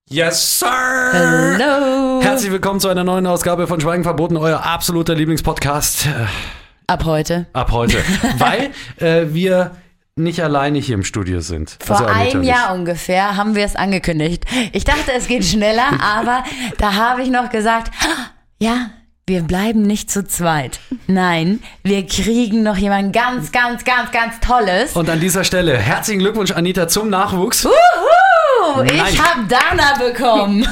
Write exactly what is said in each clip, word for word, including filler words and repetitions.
Yes, Sir! Hello! Herzlich willkommen zu einer neuen Ausgabe von Schweigen verboten, euer absoluter Lieblingspodcast. Ab heute. Ab heute. Weil äh, wir nicht alleine hier im Studio sind. Vor also einem Jahr ungefähr haben wir es angekündigt. Ich dachte, es geht schneller, aber da habe ich noch gesagt, ja, wir bleiben nicht zu zweit. Nein, wir kriegen noch jemand ganz, ganz, ganz, ganz Tolles. Und an dieser Stelle herzlichen Glückwunsch, Anita, zum Nachwuchs. Uhu, ich Nein. habe Dana bekommen.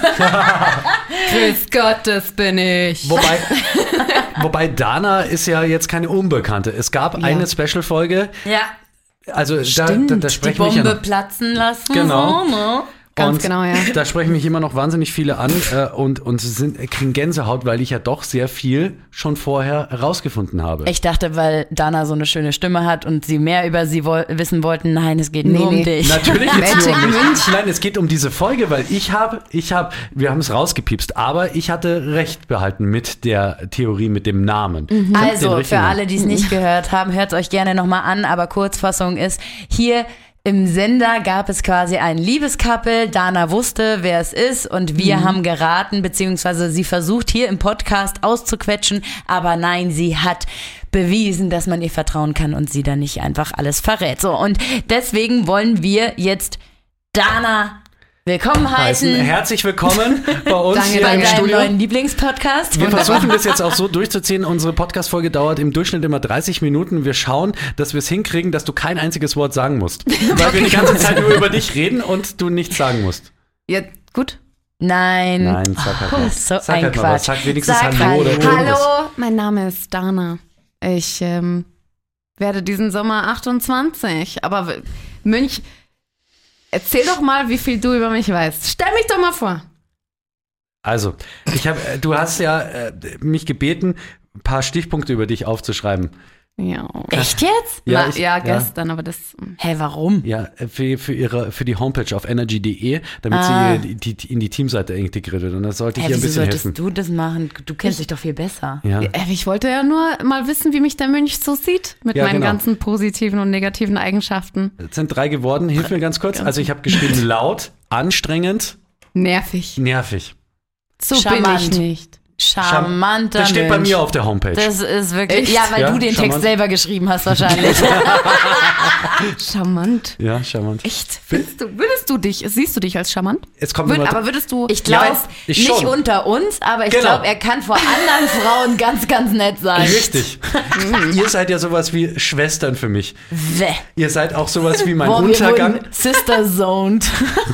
Grüß Gott, das bin ich. Wobei, wobei Dana ist ja jetzt keine Unbekannte. Es gab Ja. eine Special-Folge. Ja, Also da, da, da die sprechen mich ja Bombe noch. platzen lassen. Genau. So, ne? Ganz Und genau, ja. Da sprechen mich immer noch wahnsinnig viele an äh, und, und sie sind, kriegen Gänsehaut, weil ich ja doch sehr viel schon vorher herausgefunden habe. Ich dachte, weil Dana so eine schöne Stimme hat und sie mehr über sie woll- wissen wollten, nein, es geht nur Nee, um nee. dich. Natürlich geht's nur um Magic mich. Nein, es geht um diese Folge, weil ich habe, ich habe, wir haben es rausgepiepst, aber ich hatte recht behalten mit der Theorie, mit dem Namen. Ich hab den Also, richtigen für Namen. alle, die es nicht gehört haben, hört es euch gerne nochmal an, aber Kurzfassung ist, hier im Sender gab es quasi ein Liebescouple, Dana wusste, wer es ist und wir haben geraten, beziehungsweise sie versucht hier im Podcast auszuquetschen, aber nein, sie hat bewiesen, dass man ihr vertrauen kann und sie dann nicht einfach alles verrät. So, und deswegen wollen wir jetzt Dana willkommen heißen. heißen Herzlich willkommen bei uns Danke, hier bei im deinem Studio. neuen Lieblingspodcast. Wir versuchen das jetzt auch so durchzuziehen. Unsere Podcast-Folge dauert im Durchschnitt immer dreißig Minuten. Wir schauen, dass wir es hinkriegen, dass du kein einziges Wort sagen musst. Weil wir die ganze Zeit nur über dich reden und du nichts sagen musst. Ja, gut. Nein. Nein, sag halt Oh, mal. so Sag ein halt mal was. Quatsch. Sag wenigstens Sag Hallo oder halt, irgendwas. Hallo, mein Name ist Dana. Ich ähm, werde diesen Sommer achtundzwanzig. Aber w- Münch, erzähl doch mal, wie viel du über mich weißt. Stell mich doch mal vor. Also, ich hab, äh, du hast ja äh, mich gebeten, ein paar Stichpunkte über dich aufzuschreiben. Ja. Echt jetzt? Ja, Na, ich- ja, ja. gestern, aber das. Hä, warum? Ja, äh, für, für, ihre, für die Homepage auf energy punkt de, damit Ah. sie die, die, in die Teamseite integriert wird. Und das sollte ich Hä, ihr ein wieso bisschen solltest helfen. du das machen? Du kennst dich doch viel besser. Ja. Äh, Ich wollte ja nur mal wissen, wie mich der Mönch so sieht. Mit Ja, meinen genau. ganzen positiven und negativen Eigenschaften. Es sind drei geworden. Hilf mir ganz kurz. Also ich habe geschrieben laut, anstrengend, Nervig. nervig. So Charmant. bin ich nicht. Charmanter Das steht bei Mensch. mir auf der Homepage. Das ist wirklich. Echt? Ja, weil Ja, du den charmant. Text selber geschrieben hast, wahrscheinlich. Charmant. Ja, charmant. Echt? Findest du, würdest du dich, siehst du dich als charmant? Es kommt Würd, immer aber würdest du. Ich glaube, Ja, ich nicht schon. unter uns, aber ich Genau. glaube, er kann vor anderen Frauen ganz, ganz nett sein. Richtig. Ihr seid ja sowas wie Schwestern für mich. Wäh. Ihr seid auch sowas wie mein Boah, wir Untergang. wurden Sister-zoned.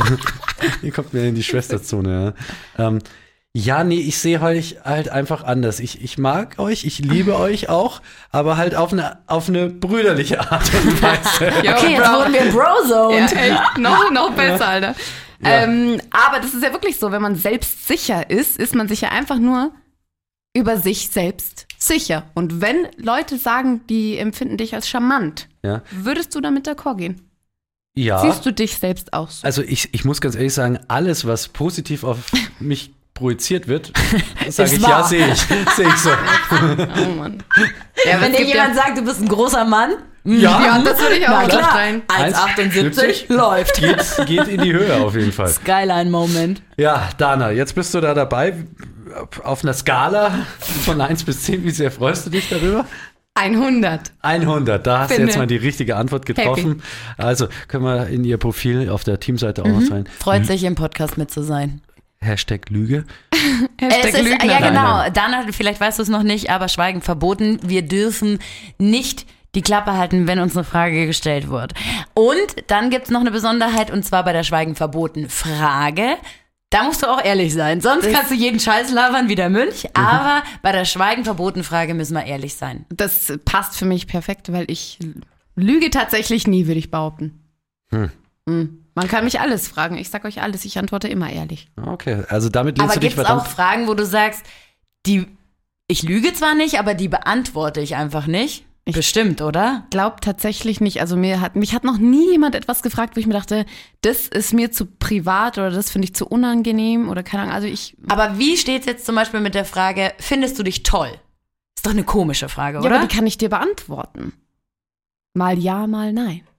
Ihr kommt mir in die Schwesterzone, ja. Ähm, ja, nee, ich sehe euch halt einfach anders. Ich, ich mag euch, ich liebe euch auch, aber halt auf eine, auf eine brüderliche Art und Weise. Ja, Okay, jetzt Bro. wurden wir Ja, bro-zoned. echt. Noch, noch besser, Alter. Ja. Ähm, aber das ist ja wirklich so, wenn man selbstsicher ist, ist man sich ja einfach nur über sich selbst sicher. Und wenn Leute sagen, die empfinden dich als charmant, Ja. würdest du damit d'accord gehen? Ja. Siehst du dich selbst auch so? Also ich, ich muss ganz ehrlich sagen, alles, was positiv auf mich projiziert wird, sage Ist ich, wahr. ja, sehe ich. Sehe ich so. Oh Mann. Ja, Wenn es dir gibt jemand ja, sagt, du bist ein großer Mann, Ja, ja, das würde ich auch na klar, unterstreichen. eins Komma achtundsiebzig läuft. geht, geht in die Höhe auf jeden Fall. Skyline-Moment. Ja, Dana, jetzt bist du da dabei. Auf einer Skala von eins bis zehn, wie sehr freust du dich darüber? hundert. hundert, da hast du Finde. jetzt mal die richtige Antwort getroffen. Also können wir in ihr Profil auf der Teamseite auch noch rein. Freut sich, im Podcast mit zu sein. Hashtag Lüge. Hashtag Es ist, Lügner. ja, Nein, genau. nein. Dana, vielleicht weißt du es noch nicht, aber Schweigen verboten. Wir dürfen nicht die Klappe halten, wenn uns eine Frage gestellt wird. Und dann gibt es noch eine Besonderheit, und zwar bei der Schweigen verboten Frage. Da musst du auch ehrlich sein. Sonst kannst du jeden Scheiß labern wie der Mönch. Aber bei der Schweigen verboten Frage müssen wir ehrlich sein. Das passt für mich perfekt, weil ich lüge tatsächlich nie, würde ich behaupten. Hm. Hm. Man kann mich alles fragen. Ich sag euch alles. Ich antworte immer ehrlich. Okay, also damit lehnst Aber du dich gibt es auch verdammt. Fragen, wo du sagst, die ich lüge zwar nicht, aber die beantworte ich einfach nicht? Ich- Bestimmt, oder? Glaub tatsächlich nicht. Also mir hat, mich hat noch nie jemand etwas gefragt, wo ich mir dachte, das ist mir zu privat oder das finde ich zu unangenehm oder keine Ahnung. Also ich, Aber wie steht's jetzt zum Beispiel mit der Frage, findest du dich toll? Ist doch eine komische Frage, ja, oder? aber die kann ich dir beantworten. Mal ja, mal nein.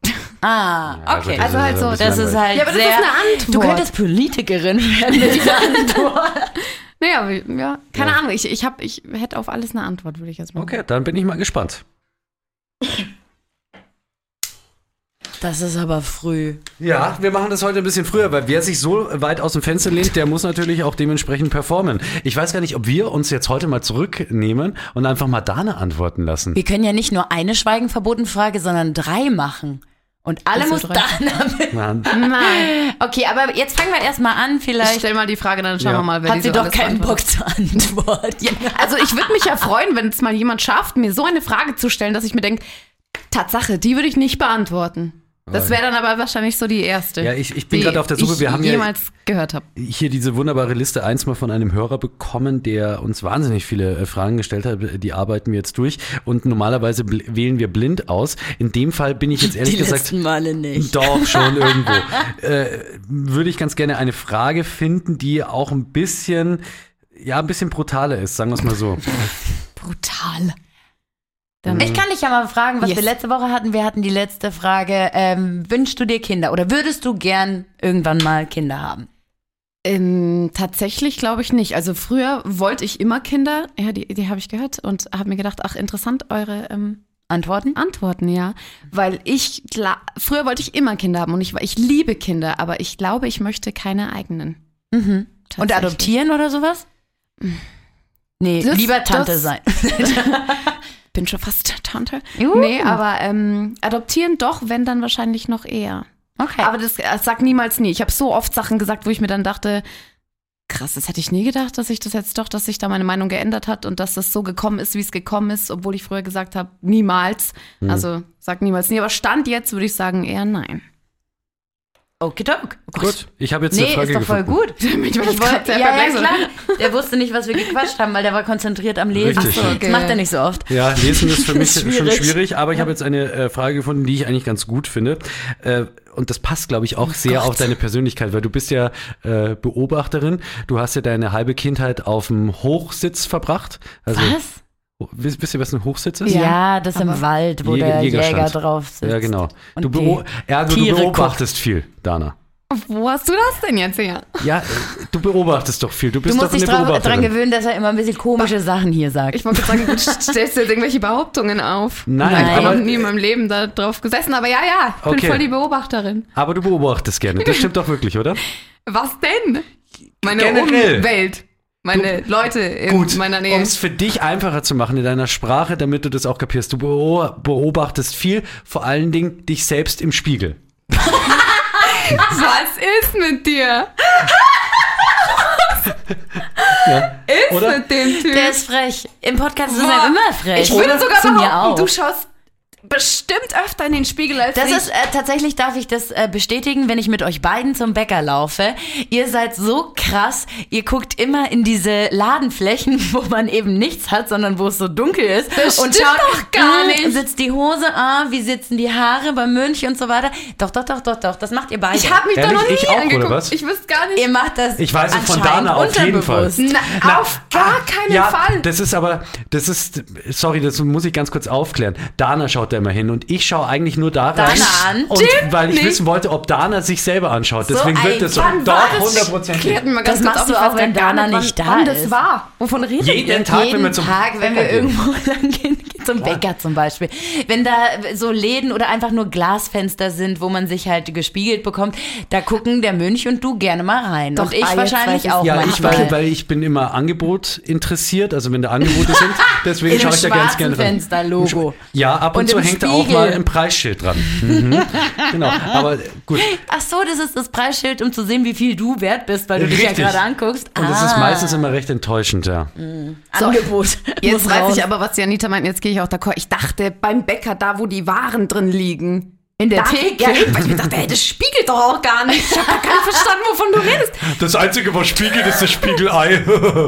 Ah, Ja, okay. gut, Also halt so, ein bisschen Das ist langweilig. halt Ja, aber das sehr, ist eine Antwort. Du könntest Politikerin werden mit dieser Antwort. Naja, aber, ja, keine Ja. Ahnung. Ich, ich, hab, ich hätte auf alles eine Antwort, würde ich jetzt mal Okay, dann bin ich mal gespannt. Das ist aber früh. Ja, wir machen das heute ein bisschen früher, weil wer sich so weit aus dem Fenster lehnt, der muss natürlich auch dementsprechend performen. Ich weiß gar nicht, ob wir uns jetzt heute mal zurücknehmen und einfach mal Dana antworten lassen. Wir können ja nicht nur eine Schweigen-Verboten-Frage, sondern drei machen. Und alle Also muss drei. Dana mit. Mann. Nein. Okay, aber jetzt fangen wir erstmal an, Ich vielleicht. stell mal die Frage, dann schauen Ja. wir mal, wer Hat die sie so doch alles keinen Bock beantwortet. zur Antwort. Ja. Also ich würde mich ja freuen, wenn es mal jemand schafft, mir so eine Frage zu stellen, dass ich mir denke, Tatsache, die würde ich nicht beantworten. Das wäre dann aber wahrscheinlich so die erste. Ja, ich, ich bin die gerade auf der Suche. ich Wir haben ja jemals gehört habe. hier diese wunderbare Liste eins mal von einem Hörer bekommen, der uns wahnsinnig viele äh, Fragen gestellt hat. Die arbeiten wir jetzt durch. Und normalerweise bl- wählen wir blind aus. In dem Fall bin ich jetzt ehrlich Die gesagt... letzten Male nicht. Doch, schon irgendwo. äh, würde ich ganz gerne eine Frage finden, die auch ein bisschen, ja, ein bisschen brutaler ist, sagen wir es mal so. Brutal. Dann Ich kann dich ja mal fragen, was Yes. wir letzte Woche hatten. Wir hatten die letzte Frage. Ähm, wünschst du dir Kinder oder würdest du gern irgendwann mal Kinder haben? Ähm, tatsächlich glaube ich nicht. Also früher wollte ich immer Kinder. Ja, die, die habe ich gehört und habe mir gedacht, ach interessant, eure ähm, Antworten? Antworten, ja. Weil ich, gla- früher wollte ich immer Kinder haben und ich, ich liebe Kinder, aber ich glaube, ich möchte keine eigenen. Mhm. Und Tatsächlich. adoptieren oder sowas? Nee, Das- lieber Tante das- sein. Bin schon fast Tante. Juhu. Nee, aber ähm, adoptieren doch, wenn dann wahrscheinlich noch eher. Okay. Aber das, das sag niemals nie. Ich habe so oft Sachen gesagt, wo ich mir dann dachte, krass, das hätte ich nie gedacht, dass ich das jetzt doch, dass sich da meine Meinung geändert hat und dass das so gekommen ist, wie es gekommen ist, obwohl ich früher gesagt habe, niemals. Mhm. Also sag niemals nie. Aber Stand jetzt würde ich sagen, eher nein. Okidok. Gut, ich habe jetzt eine Nee, Frage ist doch voll gefunden. gut. Ich Ich wollte, ja, ja, klar. Der wusste nicht, was wir gequatscht haben, weil der war konzentriert am Lesen. Richtig. Ach so, okay. Das macht er nicht so oft. Ja, lesen ist für mich Ist schon schwierig. schwierig, aber ich habe jetzt eine äh, Frage gefunden, die ich eigentlich ganz gut finde. Äh, und das passt, glaube ich, auch sehr Gott. auf deine Persönlichkeit, weil du bist ja äh, Beobachterin. Du hast ja deine halbe Kindheit auf dem Hochsitz verbracht. Also, Was? Wisst, wisst ihr, was ein Hochsitz ist? Ja, das im aber- Wald, wo Jäger- der Jägerstand. Jäger drauf sitzt. Ja, genau. Und Du, die beo ja, du, du Tiere beobachtest viel, Dana. Wo hast du das denn jetzt her? Ja, äh, du beobachtest doch viel. Du Du bist musst doch dich eine dran, Beobachterin. dran gewöhnen, dass er immer ein bisschen komische Sachen hier sagt. Ich wollte gerade sagen, du stellst dir jetzt irgendwelche Behauptungen auf. Nein, ich habe aber- noch nie in meinem Leben da drauf gesessen, aber ja, ja, ich bin Okay. voll die Beobachterin. Aber du beobachtest gerne. Das stimmt doch wirklich, oder? Was denn? Meine Generell. Umwelt. Meine Leute in Gut, meiner Nähe. um es für dich einfacher zu machen in deiner Sprache, damit du das auch kapierst. Du beo- beobachtest viel, vor allen Dingen dich selbst im Spiegel. Was ist mit dir? Ja. Ist Oder? mit dem Typ? Der ist frech. Im Podcast ist Boah, er immer frech. Ich würde sogar Zu mir behaupten, auch. du schaust bestimmt öfter in den Spiegel als Das ich. ist, äh, tatsächlich darf ich das äh, bestätigen, wenn ich mit euch beiden zum Bäcker laufe. Ihr seid so krass, ihr guckt immer in diese Ladenflächen, wo man eben nichts hat, sondern wo es so dunkel ist. Das und stimmt schaut, doch gar hm, nicht. sitzt die Hose, ah, wie sitzen die Haare beim Mönch und so weiter. Doch, doch, doch, doch, doch, das macht ihr beide. Ich habe mich da Ehrlich? noch nie Ich auch, oder angeguckt. was? Ich wüsste gar nicht. Ihr macht das Ich weiß es von anscheinend Dana auf jeden Fall. unterbewusst. Na, auf gar keinen ja, Fall. das ist aber, das ist, sorry, das muss ich ganz kurz aufklären. Dana schaut da immer hin und ich schaue eigentlich nur da rein. Dana an? Und Stimmt weil ich nicht. wissen wollte, ob Dana sich selber anschaut. So Deswegen ein- wirkt es so. Wann war Doch, das? hundertprozentig. Klärt mir mal ganz Das kurz machst auf, du ich auch, weiß wenn gar Dana wann, nicht da wann ist. das war. Wovon redet Jeden ihr? Tag, wenn Jeden wir zum Tag, wenn wir Bäcker gehen. irgendwo lang gehen, zum Bäcker zum Beispiel. Wenn da so Läden oder einfach nur Glasfenster sind, wo man sich halt gespiegelt bekommt, da gucken der Mönch und du gerne mal rein. Doch, und ich ah, jetzt wahrscheinlich weiß ich. auch Ja, manchmal. ich, weil, weil ich bin immer Angebot interessiert, also wenn da Angebote sind, deswegen In schaue einem ich da ganz schwarzen gerne rein. Fensterlogo. Ja, ab und, Und zu im hängt da auch Spiegel. mal ein Preisschild dran. Mhm. Genau, aber gut. Ach so, das ist das Preisschild, um zu sehen, wie viel du wert bist, weil du dich ja Richtig. gerade anguckst. Und das ah, ist meistens immer recht enttäuschend, ja. Angebot. Jetzt Muss weiß raus. ich aber, was die Anita meint. Jetzt gehe ich auch d'accord. Ich dachte, beim Bäcker, da wo die Waren drin liegen. In der da, Theke? Ja, eben, weil ich mir dachte, ey, das spiegelt doch auch gar nicht. Ich habe gar nicht verstanden, wovon du redest. Das Einzige, was spiegelt, ist das Spiegelei.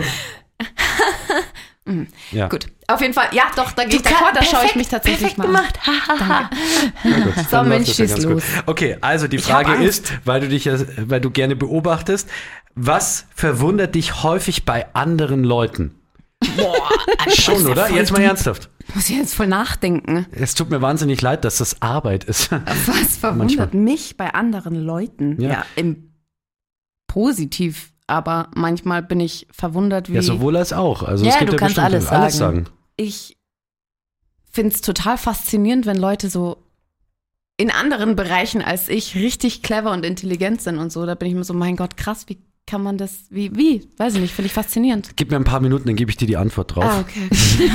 Ja. Gut, auf jeden Fall. Ja, doch, da gehe ich Du d'accord. Da kannst- schaue ich perfekt, mich tatsächlich perfekt mal an. gemacht. Ha, ha, ha. Na gut, So, dann Mensch, läuft das ja schieß ganz los. gut. Okay, also die hab Frage Angst. ist, weil du dich ja, weil du gerne beobachtest, was verwundert dich häufig bei anderen Leuten? Boah, Schon, oder? Jetzt mal ernsthaft. muss ich jetzt voll nachdenken. Es tut mir wahnsinnig leid, dass das Arbeit ist. Was verwundert Manchmal. mich bei anderen Leuten? Ja. Ja, im Positiv, aber manchmal bin ich verwundert, wie Ja, sowohl als auch. Also Ja, es gibt du ja kannst bestimmt alles alles sagen. sagen. ich finde es total faszinierend, wenn Leute so in anderen Bereichen als ich richtig clever und intelligent sind und so. Da bin ich mir so, mein Gott, krass, wie kann man das, wie, wie? Weiß ich nicht, finde ich faszinierend. Gib mir ein paar Minuten, dann gebe ich dir die Antwort drauf. Ah, okay.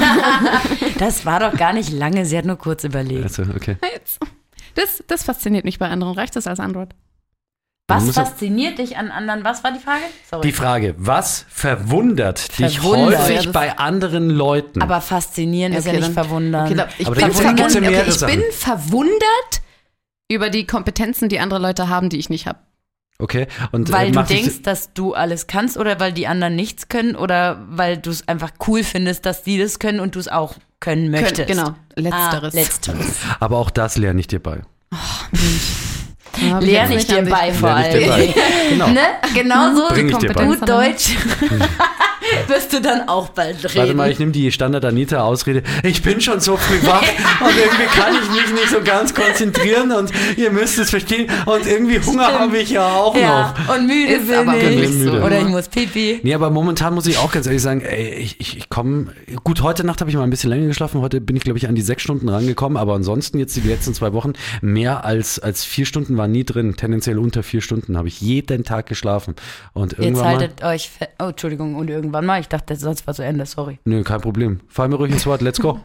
Das war doch gar nicht lange, sie hat nur kurz überlegt. Also, okay. Jetzt. Das, das fasziniert mich bei anderen. Reicht das als Antwort? Was muss- fasziniert dich an anderen? Was war die Frage? Sorry. Die Frage, was verwundert, dich Verwundert. häufig Ja, das- bei anderen Leuten? Aber faszinieren ist ja Okay, nicht dann- verwundern. Okay, da, ich Aber bin, da gibt's ja- gibt's ja verwundert- mehrere okay, ich Sachen. bin verwundert über die Kompetenzen, die andere Leute haben, die ich nicht habe. Okay. Und, Weil äh, du macht dich- denkst, dass du alles kannst oder weil die anderen nichts können oder weil du es einfach cool findest, dass die das können und du es auch können möchtest. Genau, letzteres. Ah, letzteres. Aber auch das lerne ich dir bei. Ja, hab ich Lerne jetzt ich dir an dich bei gedacht. vor Lerne ich dir allem. bei. Genau. Ne? Genauso Bring ich dir bei. gut Deutsch wirst du dann auch bald reden. Warte mal, ich nehme die Standard-Anita-Ausrede. Ich bin schon so früh wach und irgendwie kann ich mich nicht so ganz konzentrieren und ihr müsst es verstehen. Und irgendwie Hunger Stimmt. habe ich ja auch ja, noch. und müde Ist bin aber ich. wirklich so. Oder ich muss pipi. Nee, aber momentan muss ich auch ganz ehrlich sagen, ey, ich, ich, ich komme, gut, heute Nacht habe ich mal ein bisschen länger geschlafen, heute bin ich, glaube ich, an die sechs Stunden rangekommen, aber ansonsten jetzt die letzten zwei Wochen, mehr als, als vier Stunden waren nie drin, tendenziell unter vier Stunden habe ich jeden Tag geschlafen. Und Jetzt irgendwann mal, haltet euch fe- Oh, Entschuldigung, und irgendwann mal. Ich dachte, der Satz war zu Ende, sorry. nö, kein Problem, fall mir ruhig ins Wort, let's go.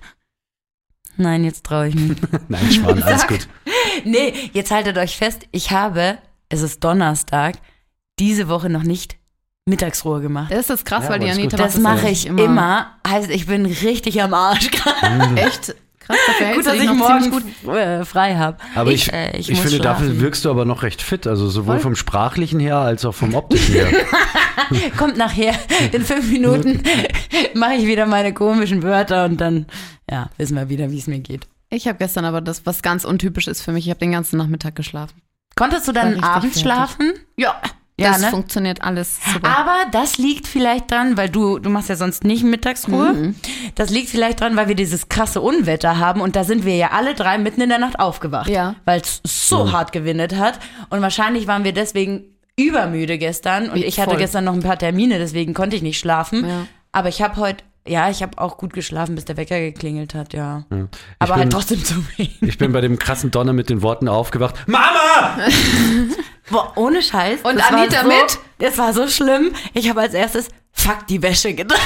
Nein, jetzt traue ich mich. Nein, Schwan, alles gut. Nee, jetzt haltet euch fest, ich habe, es ist Donnerstag, diese Woche noch nicht Mittagsruhe gemacht. Das ist krass, Ja, weil die aber ist Anita gut. macht Das mache eigentlich ich immer. Heißt, ich bin richtig am Arsch gerade. Echt krass, dafür hältst Gut, du dass dich ich noch morgen ziemlich gut. äh, frei habe. Aber ich, äh, ich, muss finde, dafür schlafen. wirkst du aber noch recht fit, also sowohl Voll. vom Sprachlichen her als auch vom Optischen her. Kommt nachher. In fünf Minuten mache ich wieder meine komischen Wörter und dann, ja, wissen wir wieder, wie es mir geht. Ich habe gestern aber das, was ganz untypisch ist für mich, ich habe den ganzen Nachmittag geschlafen. Konntest du War dann richtig abends fertig. schlafen? Ja, Ja, das ne? funktioniert alles super. Aber das liegt vielleicht dran, weil du, du machst ja sonst nicht Mittagsruhe. Mhm. Das liegt vielleicht dran, weil wir dieses krasse Unwetter haben und da sind wir ja alle drei mitten in der Nacht aufgewacht. Ja. Weil es so hart gewindet hat. Und wahrscheinlich waren wir deswegen übermüde gestern und Wie- ich hatte voll. gestern noch ein paar Termine, deswegen konnte ich nicht schlafen. Ja. Aber ich habe heute, ja, ich habe auch gut geschlafen, bis der Wecker geklingelt hat, ja. Ja. Ich Aber bin, halt trotzdem zu wenig. Ich bin bei dem krassen Donner mit den Worten aufgewacht. Mama! Boah, ohne Scheiß. Und das Anita war so, mit? Das war so schlimm. Ich habe als erstes fuck die Wäsche gedacht.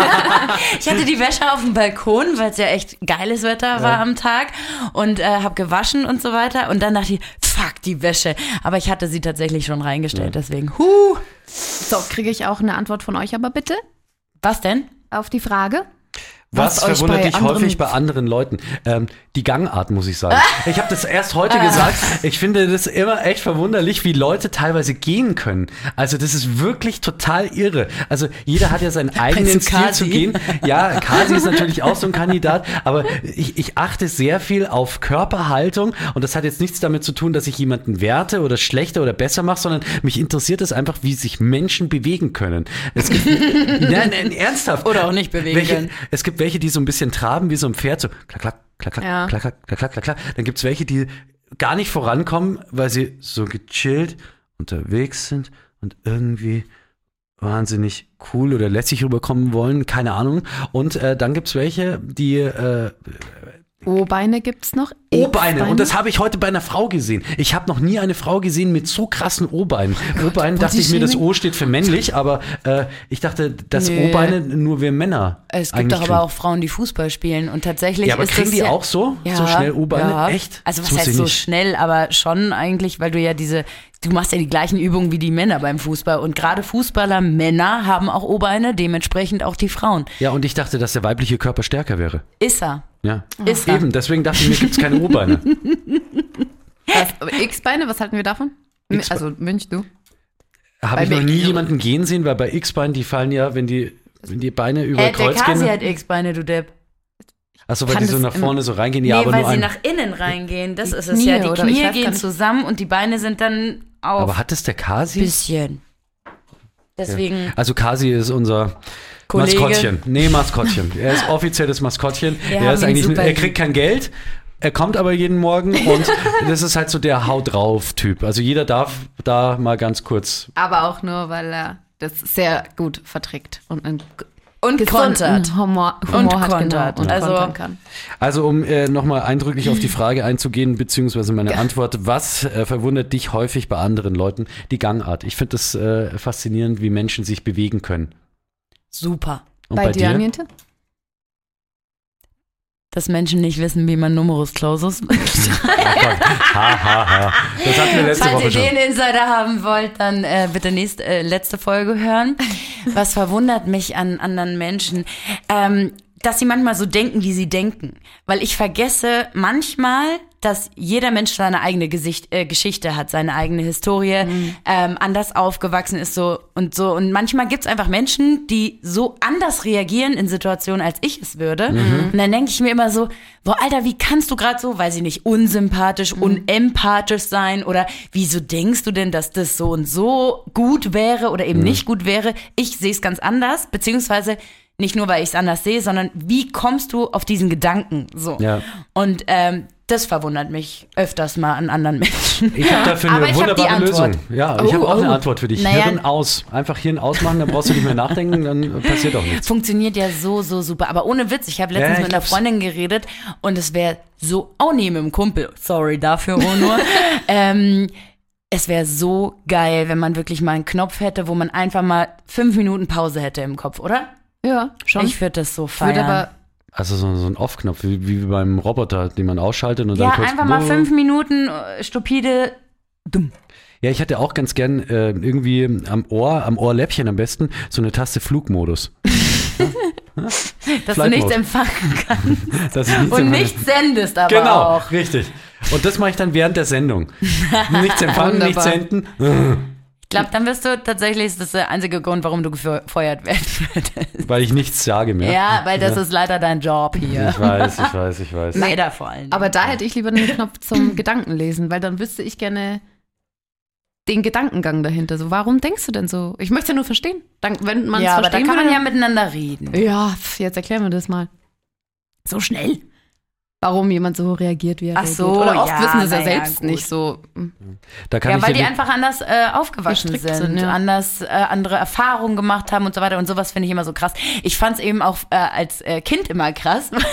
Ich hatte die Wäsche auf dem Balkon, weil es ja echt geiles Wetter war am Tag und äh, habe gewaschen und so weiter. Und dann dachte ich, fuck die Wäsche. Aber ich hatte sie tatsächlich schon reingestellt, deswegen, huh. So, kriege ich auch eine Antwort von euch aber bitte Was denn? auf die Frage? Was, Was euch verwundert bei dich anderen- häufig bei anderen Leuten? Ähm, die Gangart, muss ich sagen. Ich habe das erst heute gesagt. Ich finde das immer echt verwunderlich, wie Leute teilweise gehen können. Also das ist wirklich total irre. Also jeder hat ja seinen eigenen Meinst du Stil Kasi? zu gehen. Ja, Kasi ist natürlich auch so ein Kandidat, aber ich, ich achte sehr viel auf Körperhaltung und das hat jetzt nichts damit zu tun, dass ich jemanden werte oder schlechter oder besser mache, sondern mich interessiert es einfach, wie sich Menschen bewegen können. Es gibt, nein, nein, ernsthaft. Oder auch nicht bewegen welche, können. Es gibt welche, die so ein bisschen traben wie so ein Pferd, so klack, klack, klack, klack, Ja. klack, klack, klack, klack, klack, klack. Dann gibt's welche, die gar nicht vorankommen, weil sie so gechillt unterwegs sind und irgendwie wahnsinnig cool oder lässig rüberkommen wollen, keine Ahnung. Und äh, dann gibt's welche, die äh, O-Beine gibt's noch. O-Beine. Und das habe ich heute bei einer Frau gesehen. Ich habe noch nie eine Frau gesehen mit so krassen O-Beinen. O-Beinen dachte ich mir, das O steht für männlich, aber äh, ich dachte, dass Nö. O-Beine nur wir Männer Es gibt eigentlich doch tun. aber auch Frauen, die Fußball spielen und tatsächlich Ja, aber ist kriegen das die ja, auch so? Ja, So schnell U-Beine? ja. Echt? Also Das was wusste heißt ich so nicht. schnell, aber schon eigentlich, weil du ja diese, du machst ja die gleichen Übungen wie die Männer beim Fußball und gerade Fußballer, Männer haben auch O-Beine, dementsprechend auch die Frauen. Ja, und ich dachte, dass der weibliche Körper stärker wäre. Ist er. Ja. Ist er. Eben, deswegen dachte ich mir, gibt's keine O-Beine. Was, X-Beine, was halten wir davon? X-Beine. Also Münch, du? Habe Bei ich noch mir- nie jemanden gehen sehen, weil bei X-Beinen, die fallen ja, wenn die, wenn die Beine über Äh, der Kreuz Kasi gehen. hat X-Beine, du Depp. Achso, weil kann die so das nach im- vorne so reingehen. Nee, Ja, aber weil nur sie ein. nach innen reingehen, das Die ist es ja. Knie Die oder ich Knie weiß gar gehen nicht. zusammen und die Beine sind dann auf Aber hat es der Kasi? bisschen. Deswegen Also Kasi ist unser Kollege. Maskottchen. Nee, Maskottchen. Er ist offizielles Maskottchen. Wir er haben ist ihn eigentlich, super er lieb. kriegt kein Geld. Er kommt aber jeden Morgen und das ist halt so der Hau drauf Typ. Also jeder darf da mal ganz kurz. Aber auch nur, weil er das sehr gut verträgt und einen Und gesunden kontert. Humor, Humor Und hat kontert. genau, und Also- kontern kann. Also um äh, nochmal eindrücklich auf die Frage einzugehen, beziehungsweise meine Antwort, was äh, verwundert dich häufig bei anderen Leuten? Die Gangart. Ich finde das äh, faszinierend, wie Menschen sich bewegen können. Super. Und bei, bei, dir, dir? Niente? Dass Menschen nicht wissen, wie man Numerus Clausus Oh Gott. Ha, ha, ha. Das hatten wir letzte Falls Woche ihr schon. den Insider haben wollt, dann äh, bitte nächste, äh, letzte Folge hören. Was verwundert mich an anderen Menschen? Ähm, dass sie manchmal so denken, wie sie denken. Weil ich vergesse manchmal, dass jeder Mensch seine eigene Gesicht, äh, Geschichte hat, seine eigene Historie, mhm. ähm, anders aufgewachsen ist so und so. Und manchmal gibt's einfach Menschen, die so anders reagieren in Situationen, als ich es würde. Mhm. Und dann denke ich mir immer so, boah, Alter, wie kannst du gerade so, weiß ich nicht, unsympathisch, mhm. unempathisch sein? Oder wieso denkst du denn, dass das so und so gut wäre oder eben mhm. nicht gut wäre? Ich sehe es ganz anders, beziehungsweise nicht nur, weil ich es anders sehe, sondern wie kommst du auf diesen Gedanken? So. Ja. Und ähm, das verwundert mich öfters mal an anderen Menschen. Ich habe dafür Aber eine ich hab die wunderbare Antwort. Lösung. Ja, ich Oh, habe auch oh. eine Antwort für dich. Naja. Hirn aus. Einfach Hirn ausmachen, dann brauchst du nicht mehr nachdenken, dann passiert auch nichts. Funktioniert ja so, so super. Aber ohne Witz, ich habe letztens Ja, ich mit einer glaub's. Freundin geredet und es wäre so, auch nie mit dem Kumpel, sorry dafür, Onur. ähm, es wäre so geil, wenn man wirklich mal einen Knopf hätte, wo man einfach mal fünf Minuten Pause hätte im Kopf, oder? Ja, schon. Ich würde das so Ich würde feiern. aber Also so, so ein Off-Knopf, wie, wie beim Roboter, den man ausschaltet und Ja, dann kurz. einfach mal fünf Minuten äh, stupide. Dumm. Ja, ich hätte auch ganz gern äh, irgendwie am Ohr, am Ohrläppchen am besten, so eine Taste Flugmodus. Dass du Flight nichts Mode. empfangen kannst. Dass ich nichts Und empfange. nichts sendest aber Genau, auch. richtig. Und das mache ich dann während der Sendung. Nichts empfangen, nichts Wunderbar. senden, Ich glaube, dann wirst du tatsächlich, ist das der einzige Grund, warum du gefeuert werden würdest. weil ich nichts sage mehr. Ja, weil das ist leider dein Job hier. Ich weiß, ich weiß, ich weiß. Leider vor allem. Aber da hätte ich lieber den Knopf zum Gedankenlesen, weil dann wüsste ich gerne den Gedankengang dahinter. So, warum denkst du denn so? Ich möchte ja nur verstehen. Dann, wenn man es ja, aber da verstehen kann man würde, ja miteinander reden. ja, pf, jetzt erklären wir das mal. So schnell. Warum jemand so reagiert, wie er Ach reagiert. so, Oder oft ja, wissen sie es ja na ja, selbst gut. nicht so. Da kann Ja, ich weil dir die die- einfach anders äh, aufgewachsen sind, Gestrickt sind, ja. anders äh, andere Erfahrungen gemacht haben und so weiter. Und sowas finde ich immer so krass. Ich fand es eben auch äh, als äh, Kind immer krass, weil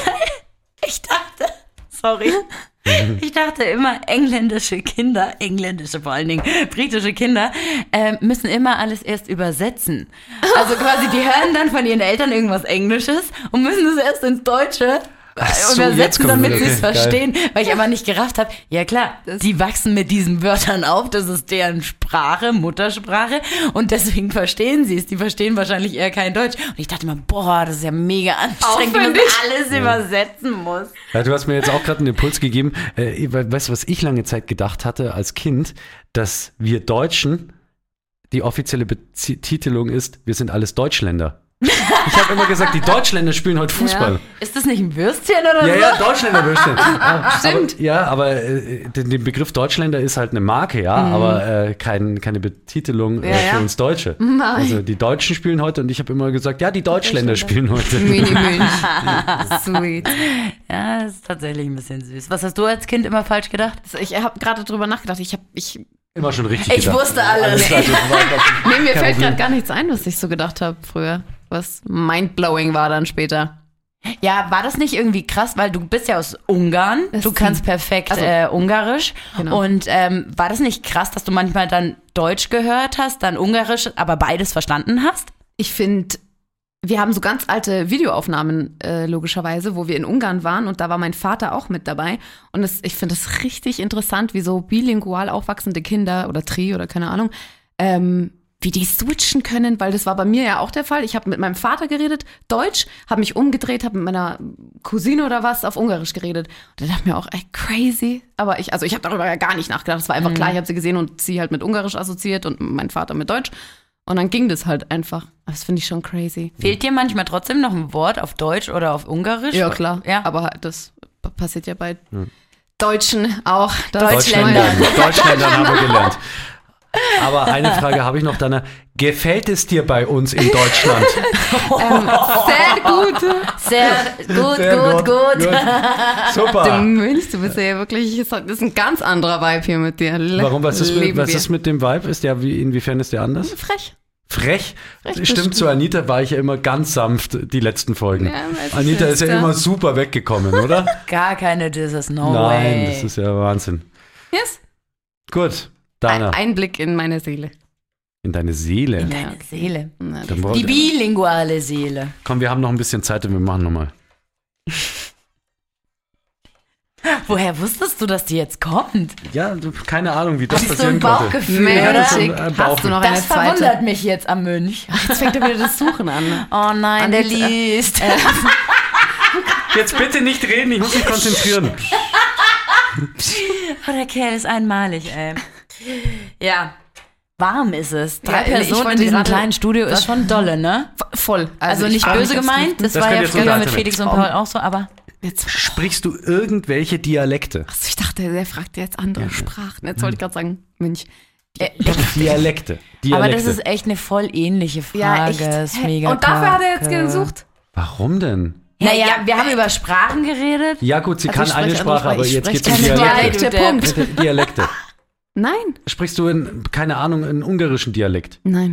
ich dachte, sorry, ich dachte immer, engländische Kinder, engländische vor allen Dingen, britische Kinder, äh, müssen immer alles erst übersetzen. Also quasi, die hören dann von ihren Eltern irgendwas Englisches und müssen es erst ins Deutsche Ach so, jetzt übersetzen, kommen wir, damit sie es okay, verstehen. Weil ich aber nicht gerafft habe, ja klar, die wachsen mit diesen Wörtern auf, das ist deren Sprache, Muttersprache und deswegen verstehen sie es. Die verstehen wahrscheinlich eher kein Deutsch. Und ich dachte mir, boah, das ist ja mega anstrengend, wenn man Aufwendig. alles übersetzen muss. Ja, du hast mir jetzt auch gerade einen Impuls gegeben. Äh, weißt du, was ich lange Zeit gedacht hatte als Kind, dass wir Deutschen, die offizielle Betitelung ist, wir sind alles Deutschländer. Ich habe immer gesagt, die Deutschländer spielen heute Fußball. Ist das nicht ein Würstchen oder Ja, so? ja, Deutschländer, Würstchen. Stimmt. Aber, ja, aber äh, den, den Begriff Deutschländer ist halt eine Marke, ja, aber äh, kein, keine Betitelung äh, Ja, für ja. uns Deutsche. Also die Deutschen spielen heute und ich habe immer gesagt, ja, die Deutschländer spielen heute. Mini Münch. Sweet. Ja, das ist tatsächlich ein bisschen süß. Was hast du als Kind immer falsch gedacht? Ich habe gerade drüber nachgedacht. Ich habe, ich, Immer schon richtig Ich gedacht. wusste alles. klar, das war- nee, mir Kein fällt Problem. gerade gar nichts ein, was ich so gedacht habe früher. Was mindblowing war dann später. Ja, war das nicht irgendwie krass, weil du bist ja aus Ungarn, Das du ist- kannst perfekt also- äh, Ungarisch Genau. und ähm, war das nicht krass, dass du manchmal dann Deutsch gehört hast, dann Ungarisch, aber beides verstanden hast? Ich finde, wir haben so ganz alte Videoaufnahmen, äh, logischerweise, wo wir in Ungarn waren und da war mein Vater auch mit dabei. Und das, ich finde es richtig interessant, wie so bilingual aufwachsende Kinder oder Tri oder keine Ahnung, ähm, wie die switchen können, weil das war bei mir ja auch der Fall. Ich habe mit meinem Vater geredet, Deutsch, habe mich umgedreht, habe mit meiner Cousine oder was auf Ungarisch geredet. Und da dachte ich mir auch, ey, crazy. Aber ich, also ich habe darüber ja gar nicht nachgedacht. Es war einfach klar, ich habe sie gesehen und sie halt mit Ungarisch assoziiert und mein Vater mit Deutsch. Und dann ging das halt einfach. Das finde ich schon crazy. Fehlt dir manchmal trotzdem noch ein Wort auf Deutsch oder auf Ungarisch? Ja, klar. Ja. Aber halt, das p- passiert ja bei Deutschen auch. dass Deutschländer. Deutschländern, Deutschländern haben wir gelernt. Aber eine Frage habe ich noch, Dana. Gefällt es dir bei uns in Deutschland? ähm, sehr gut. Sehr gut, Sehr gut, gut. Super. Du Mönch, du bist ja wirklich, das ist ein ganz anderer Vibe hier mit dir. Warum? Was ist, mit, Leben was wir. ist mit dem Vibe? Ist der, wie, inwiefern ist der anders? Frech. Frech? Frech Stimmt, bestimmt. zu Anita war ich ja immer ganz sanft die letzten Folgen. Ja, weiß ich Anita nicht, ist ja ja. immer super weggekommen, oder? Gar keine Disses, no Nein, way. das ist ja Wahnsinn. Yes. Gut, Ein Dana, Einblick in meine Seele. in deine Seele. In deine Seele. Na, Dann brauch- Die bilinguale Seele. Komm, wir haben noch ein bisschen Zeit und wir machen nochmal. Woher wusstest du, dass die jetzt kommt? Ja, du- keine Ahnung, wie das Hast du ein passieren konnte. Bauchgefühl, Magic. oder? so ein, äh, Hast du noch eine Das zweite? verwundert mich jetzt am Mönch. Jetzt fängt er wieder das Suchen an. Oh nein, der Anita- liest. Jetzt bitte nicht reden, ich muss mich konzentrieren. Oh, der Kerl ist einmalig, ey. Ja, warm ist es. Drei Ja, ich Personen in wollte diesem gerade- kleinen Studio ist schon dolle, ne? Voll. Also, ich- nicht ah, böse ich hab's gemeint, das, Das war könnt ja ihr jetzt früher mit unterhalten. Felix und Paul auch so, aber Jetzt, Sprichst du irgendwelche Dialekte? achso, ich dachte, der fragt jetzt andere Sprachen. Jetzt wollte ich gerade sagen, Mensch. äh, Dialekte. Dialekte. aber das ist echt eine voll ähnliche Frage. Ist Hä? mega Und dafür hat er jetzt kacke. gesucht. Warum denn? Naja, Ja, wir haben über Sprachen geredet. Ja gut, sie Also kann ich eine spreche andere Sprache, aber Sprache. Ich jetzt spreche geht's um keine Dialekte. Dialekte, Dialekte. Punkt. Dialekte. Nein. Sprichst du in, keine Ahnung, in ungarischen Dialekt? Nein.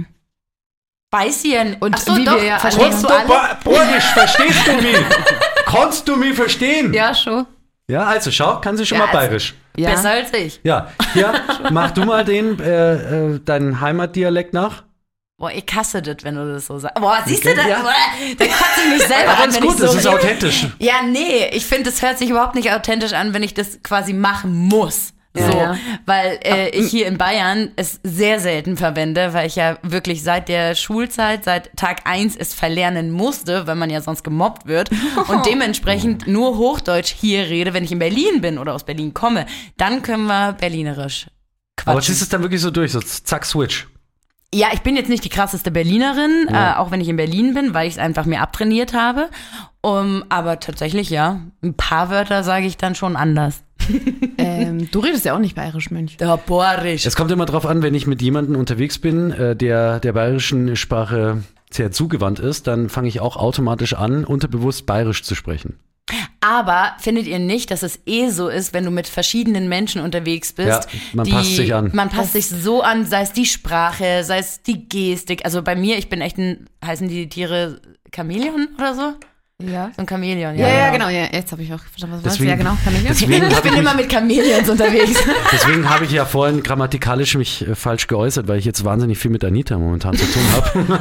Weiß sie ja nicht. Und Ach so, wie doch, wir ja alle- verstehst du alle? Ba- Borgisch, verstehst du mich? Kannst du mich verstehen? Ja, schon. Ja, also schau, kann sie schon Ja, mal also- bayerisch. Ja. Besser als ich. Ja, hier, mach du mal den, äh, äh, deinen Heimatdialekt nach. Boah, ich hasse das, wenn du das so sagst. Boah, siehst du Okay, das? ja. Boah, da kotze ich mich selber Aber an, ist wenn gut, ich so das ist rede. authentisch. Ja, nee, ich finde, das hört sich überhaupt nicht authentisch an, wenn ich das quasi machen muss. Ja, So, ja. weil äh, ich hier in Bayern es sehr selten verwende, weil ich ja wirklich seit der Schulzeit, seit Tag eins es verlernen musste, weil man ja sonst gemobbt wird und dementsprechend nur Hochdeutsch hier rede, wenn ich in Berlin bin oder aus Berlin komme. Dann können wir Berlinerisch Aber quatschen. ziehst es dann wirklich so durch, so zack, Switch. Ja, ich bin jetzt nicht die krasseste Berlinerin, Ja. äh, auch wenn ich in Berlin bin, weil ich es einfach mir abtrainiert habe. Um, aber tatsächlich, ja, ein paar Wörter sage ich dann schon anders. Ähm, du redest ja auch nicht bayerisch, Mönch. Der Borisch. Es kommt immer drauf an, wenn ich mit jemandem unterwegs bin, äh, der der bayerischen Sprache sehr zugewandt ist, dann fange ich auch automatisch an, unterbewusst bayerisch zu sprechen. Aber findet ihr nicht, dass es eh so ist, wenn du mit verschiedenen Menschen unterwegs bist? Ja, man die, passt sich an. Man passt sich so an, sei es die Sprache, sei es die Gestik. Also bei mir, ich bin echt ein, heißen die Tiere Chamäleon oder so? Ja. So ein Chamäleon, Ja, ja, genau. Ja, jetzt habe ich auch verstanden, was du Deswegen- meinst. Ja, genau. Kann ich Deswegen Ich habe bin ich, immer mich- mit Chamäleons unterwegs. deswegen hab ich ja vorhin grammatikalisch mich äh, falsch geäußert, weil ich jetzt wahnsinnig viel mit Anita momentan zu tun habe.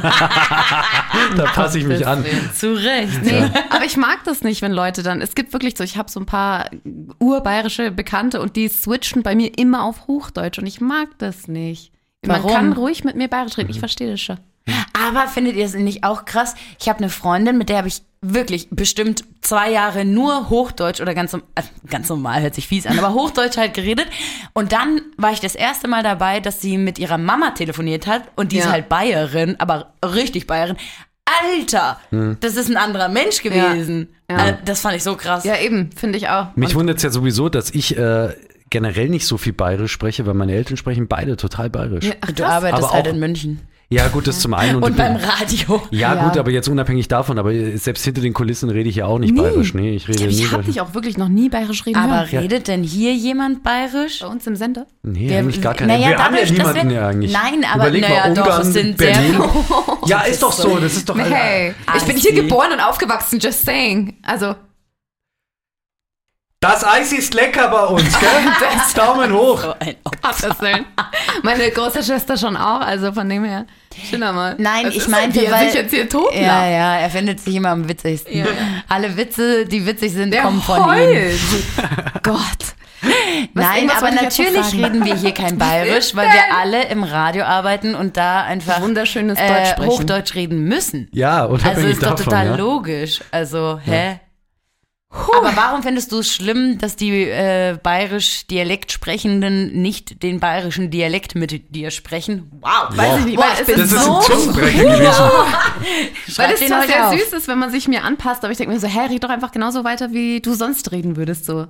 Da passe ich mich an. Zu Recht. Nee, aber ich mag das nicht, wenn Leute dann, es gibt wirklich so, ich habe so ein paar urbayerische Bekannte und die switchen bei mir immer auf Hochdeutsch und ich mag das nicht. Man Warum? kann ruhig mit mir bayerisch reden, ich verstehe das schon. Aber findet ihr es nicht auch krass? Ich habe eine Freundin, mit der habe ich wirklich bestimmt zwei Jahre nur Hochdeutsch oder ganz, norm- äh, ganz normal, hört sich fies an, aber Hochdeutsch halt geredet. Und dann war ich das erste Mal dabei, dass sie mit ihrer Mama telefoniert hat und die ist Ja. halt Bayerin, aber richtig Bayerin. Alter, das ist ein anderer Mensch gewesen. Ja. Ja. Äh, das fand ich so krass. Ja, eben, finde ich auch. Mich Und wundert es ja sowieso, dass ich äh, generell nicht so viel bayerisch spreche, weil meine Eltern sprechen beide total bayerisch. ja, Ja, ach, Du krass. arbeitest Aber halt auch- in München. gut, das zum einen. Und, ich beim bin- Radio. ja, Ja. gut, aber jetzt unabhängig davon, aber selbst hinter den Kulissen rede ich ja auch nicht Nie. bayerisch. Nee, ich rede Ja, nie ich habe bayerisch. dich auch wirklich noch nie bayerisch reden Aber hören. redet denn hier jemand bayerisch? Bei uns im Sender? Nee, Wir- eigentlich gar keine. naja, wir haben ja dadurch, dass niemanden wir- ja eigentlich. Nein, aber Überleg naja, mal, doch, Ungarn, es sind Berlin. sehr Ja, ist doch so, das ist doch Hey, ich bin Assi. hier geboren und aufgewachsen, just saying. Also, Das Eis ist lecker bei uns, gell? Daumen hoch. so ein Gottes Willen. Meine große Schwester schon auch, also von dem her. Schiller mal. Nein, Was ich ist meinte, denn die? Er weil- sich jetzt hier tot Ja, ja, er findet sich immer am witzigsten. Ja, ja. Alle Witze, die witzig sind, Der kommen von ihm. heult. Gott. Was, Nein, irgendwas aber wollte ich jetzt noch natürlich sagen. reden wir hier kein Bayerisch, weil wir alle im Radio arbeiten und da einfach Wunderschönes Deutsch äh, sprechen. Hochdeutsch reden müssen. Ja, Also unabhängig ist doch davon. total ja. logisch. Also, hä? Aber warum findest du es schlimm, dass die äh, bayerisch Dialektsprechenden nicht den bayerischen Dialekt mit dir sprechen? Wow, Weiß ich nicht, Boah, weil ich es bin Das ist so ein Zungenbrecher gewesen. Weil Schreib es den zwar euch sehr auf. süß ist, wenn man sich mir anpasst, aber ich denke mir so, hä, red doch einfach genauso weiter, wie du sonst reden würdest, so.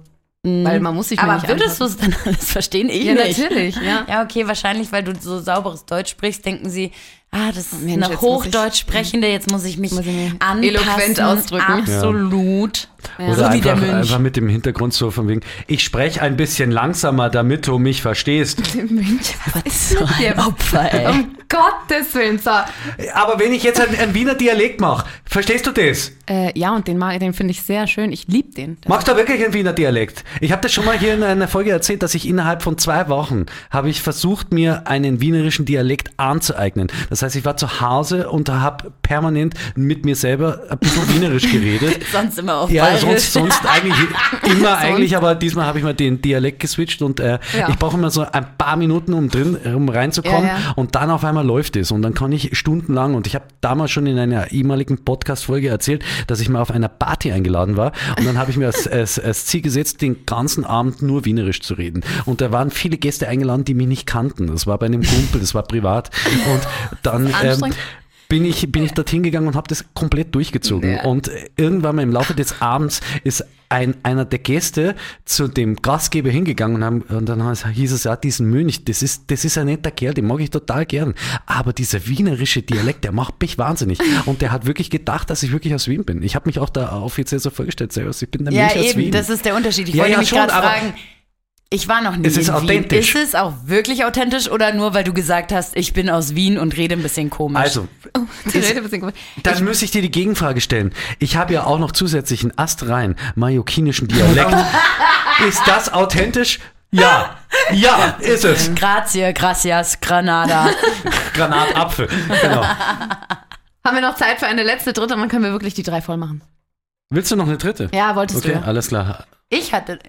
Weil man muss sich mal Aber nicht würdest du anpassen. es dann alles verstehen? Ich Ja, nicht. natürlich, ja. Ja, okay, wahrscheinlich, weil du so sauberes Deutsch sprichst, denken sie, ah, das ist Mensch, eine jetzt muss Hochdeutsch ich- sprechende, jetzt muss ich mich Muss ich mich anpassen. eloquent ausdrücken. Absolut. Ja. Oder So wie der einfach, Mönch. einfach mit dem Hintergrund so von wegen, ich spreche ein bisschen langsamer, damit du mich verstehst. Mensch, was ist mit dir? Opfer, ey. Um Gottes Willen. So. Aber wenn ich jetzt einen, einen Wiener Dialekt mache, verstehst du das? Äh, ja, und den, mag- den finde ich sehr schön. Ich liebe den. Magst du wirklich einen Wiener Dialekt? Ich habe das schon mal hier in einer Folge erzählt, dass ich innerhalb von zwei Wochen habe ich versucht, mir einen wienerischen Dialekt anzueignen. Das heißt, ich war zu Hause und habe permanent mit mir selber ein bisschen wienerisch geredet. Sonst immer auf Ja, Bayerisch. sonst, sonst eigentlich immer eigentlich, aber diesmal habe ich mal den Dialekt geswitcht und äh, Ja. ich brauche immer so ein paar Minuten, um drin um reinzukommen Ja, ja. und dann auf einmal läuft es und dann kann ich stundenlang und ich habe damals schon in einer ehemaligen Podcast-Folge erzählt, dass ich mal auf einer Party eingeladen war und dann habe ich mir als, als, als Ziel gesetzt, den ganzen Abend nur wienerisch zu reden und da waren viele Gäste eingeladen, die mich nicht kannten. Das war bei einem Kumpel, das war privat und dann ähm, anstrengend. bin ich, bin ich dorthin gegangen und habe das komplett durchgezogen. Ja. Und irgendwann mal im Laufe des Abends ist ein, einer der Gäste zu dem Gastgeber hingegangen und, haben, und dann hieß es, ja, diesen Mönch, das ist, das ist ein netter Kerl, den mag ich total gern. Aber dieser wienerische Dialekt, der macht mich wahnsinnig. Und der hat wirklich gedacht, dass ich wirklich aus Wien bin. Ich habe mich auch da offiziell so vorgestellt, Servus, ich bin der Ja, Mönch aus eben, Wien. das ist der Unterschied. Ich Ja, wollte ja, mich schon, gerade aber fragen, ich war noch nie es ist in authentisch. Wien. Ist es auch wirklich authentisch oder nur, weil du gesagt hast, ich bin aus Wien und rede ein bisschen komisch? Also, Die Rede ein bisschen komisch. dann muss ich dir die Gegenfrage stellen. Ich habe ja auch noch zusätzlich einen astrein mallorquinischen Dialekt. Ist das authentisch? Ja. Ja, ist es. Grazie, gracias, Granada. Granatapfel. Genau. Haben wir noch Zeit für eine letzte, dritte? Dann können wir wirklich die drei voll machen. Willst du noch eine dritte? Ja, wolltest Okay, du. alles klar. Ich hatte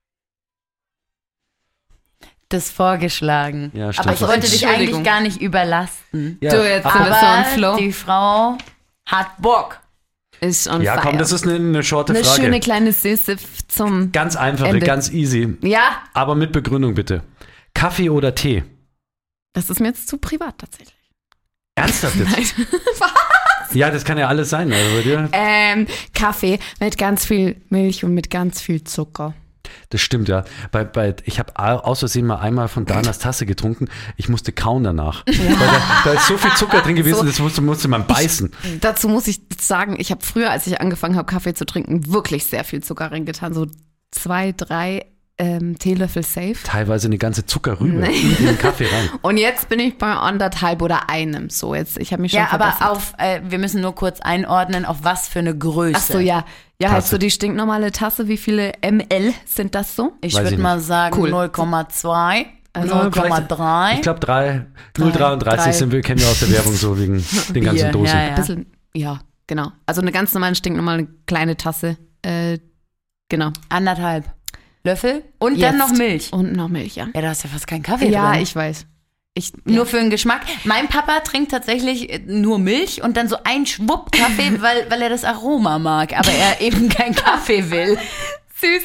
das vorgeschlagen. Ja, stimmt. Aber ich wollte dich Entschuldigung. eigentlich gar nicht überlasten. Ja, Du, jetzt aber- sind wir so im Aber Flow. die Frau hat Bock. Ist on ja, fire. komm, das ist eine, eine shorte eine Frage. schöne kleine Süße zum Ganz einfache, Ende. ganz easy. Ja, Aber mit Begründung bitte. Kaffee oder Tee? das ist mir jetzt zu privat tatsächlich. Ernsthaft jetzt? Nein. Ja, das kann ja alles sein. Also bei dir, ähm, Kaffee mit ganz viel Milch und mit ganz viel Zucker. das stimmt, ja. Bei, bei, ich habe aus Versehen mal einmal von Danas Tasse getrunken. Ich musste kauen danach. Weil da, da ist so viel Zucker drin gewesen, So. das musste, musste man beißen. Dazu muss ich sagen, ich habe früher, als ich angefangen habe, Kaffee zu trinken, wirklich sehr viel Zucker reingetan. So zwei, drei ähm, Teelöffel safe. Teilweise eine ganze Zuckerrübe Nee. in den Kaffee rein. Und jetzt bin ich bei anderthalb oder einem. So, jetzt, ich habe mich schon Ja, aber verbessert. auf, äh, wir müssen nur kurz einordnen, auf was für eine Größe. Ach so, ja. Ja, halt Tasse. so die stinknormale Tasse. Wie viele Ml sind das so? Ich Weiß würde ich mal sagen Cool. null Komma zwei, Also null Komma drei. Ich glaube, drei, null Komma dreiunddreißig drei. sind wir, kennen wir aus der Werbung so wegen den ganzen Bier, Dosen. ja, ja. Ein bisschen, ja, genau. Also eine ganz normale, stinknormale kleine Tasse. Äh, genau. Anderthalb Löffel und Jetzt. dann noch Milch. Und noch Milch, ja. Ja, da ist ja fast kein Kaffee Ja, drin. ich weiß. Ich, Nur für den Geschmack. Mein Papa trinkt tatsächlich äh, nur Milch und dann so ein Schwupp Kaffee, weil, weil er das Aroma mag, aber er eben keinen Kaffee will. süß.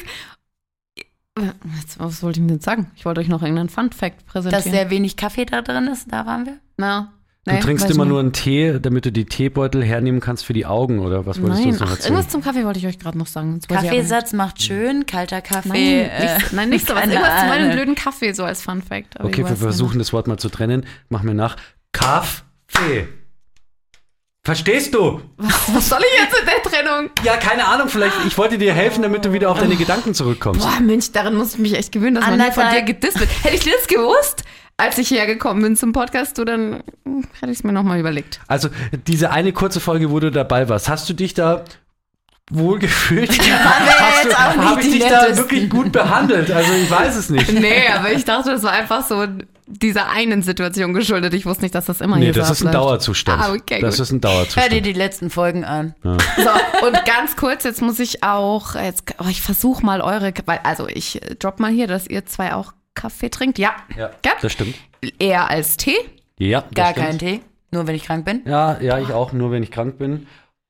Jetzt, was wollte ich denn jetzt sagen? Ich wollte euch noch irgendeinen Fun-Fact Dass präsentieren. sehr wenig Kaffee da drin ist, da waren wir. Na, Du nee, trinkst weiß immer nicht. nur einen Tee, damit du die Teebeutel hernehmen kannst für die Augen, oder was wolltest du Nein, uns noch ach, erzählen? irgendwas zum Kaffee wollte ich euch gerade noch sagen. Jetzt weiß ich aber Kaffeesatz macht schön, kalter nicht. Kaffee. Nein, nicht, nein, nicht so was. keine Irgendwas zu meinem Ahnung. blöden Kaffee, so als Fun-Fact. aber Okay, ich wir weiß nicht versuchen das Wort mal zu trennen. Mach mir nach. Kaffee. Verstehst du? mehr. Was soll ich jetzt in der Trennung? Ja, keine Ahnung, vielleicht, ich wollte dir helfen, damit du wieder auf deine Gedanken zurückkommst. Boah, Mensch, daran muss ich mich echt gewöhnen, dass man nicht von dir Anderthalb- gedisst wird. Hätte ich dir das gewusst, als ich hierher gekommen bin zum Podcast, du, dann hm, hätte ich es mir nochmal überlegt. Also, diese eine kurze Folge, wo du dabei warst, hast du dich da wohl gefühlt? Hast jetzt du, auch nicht hab ich die dich da nettesten. wirklich gut behandelt? Also, ich weiß es nicht. Nee, aber ich dachte, das war einfach so dieser einen Situation geschuldet. Ich wusste nicht, dass das immer Nee, hier das so ist ein abläuft. Dauerzustand. Ah, okay, das gut. ist ein Hör dir Dauerzustand. die letzten Folgen an. So, und ganz kurz, jetzt muss ich auch, jetzt, oh, ich versuche mal eure, weil, also ich äh, drop mal hier, dass ihr zwei auch Kaffee trinkt. Ja, Ja, ja. das stimmt. Eher als Tee. Ja, das Gar stimmt. keinen Tee, nur wenn ich krank bin. Ja, ja, ich auch, nur wenn ich krank bin.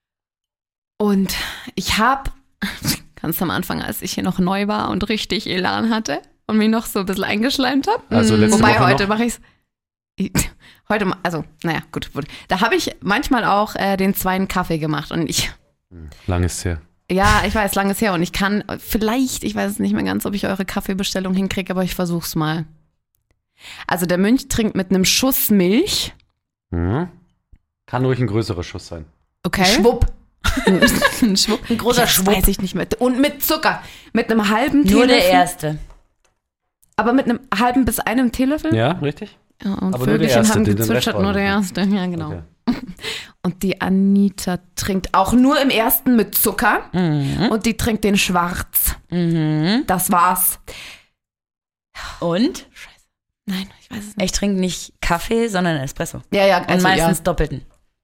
Und ich habe ganz am Anfang, als ich hier noch neu war und richtig Elan hatte und mich noch so ein bisschen eingeschleimt habe. Also letzte Wobei Woche heute noch. mache ich es. Heute, ma- also, naja, gut, gut. Da habe ich manchmal auch äh, den zweiten Kaffee gemacht und ich, Lang ist her. Ja, ich weiß, lang ist her und ich kann vielleicht, ich weiß es nicht mehr ganz, ob ich eure Kaffeebestellung hinkriege, aber ich versuch's mal. Also der Mönch trinkt mit einem Schuss Milch. Mhm. Kann ruhig ein größerer Schuss sein. Okay. Schwupp. Ein Schwupp. Ein großer Das Schwupp. weiß ich nicht mehr. Und mit Zucker. Mit einem halben Nur Teelöffel. der erste. Aber mit einem halben bis einem Teelöffel? Ja, richtig? Ja, und Aber nur der Vögelchen erste, haben den- den gezwitschert, Rest nur der wollen erste. Ja, genau. Okay. Und die Anita trinkt auch nur im ersten mit Zucker. Mhm. Und die trinkt den schwarz. Mhm. Das war's. Und? Nein, ich weiß es nicht. Ich trinke nicht Kaffee, sondern Espresso. Ja, ja, Und also, meistens ja. doppelten.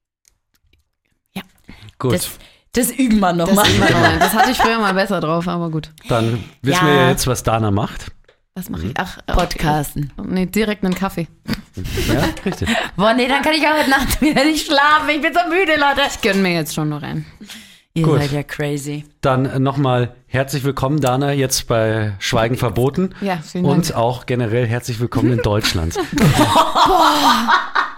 Gut, Das, das üben wir Das, nochmal. immer noch mal. Das hatte ich früher mal besser drauf, aber gut. dann wissen Ja. wir ja jetzt, was Dana macht. Was mache ich? Ach, Podcasten. Okay. Nee, direkt einen Kaffee. Ja, richtig. Boah, nee, dann kann ich auch heute Nacht wieder nicht schlafen. Ich bin so müde, Leute. Ich gönn mir jetzt schon noch einen. Ihr Gut. seid ja crazy. Dann nochmal herzlich willkommen, Dana, jetzt bei Schweigen verboten. Ja, vielen Dank. Und auch generell herzlich willkommen in Deutschland.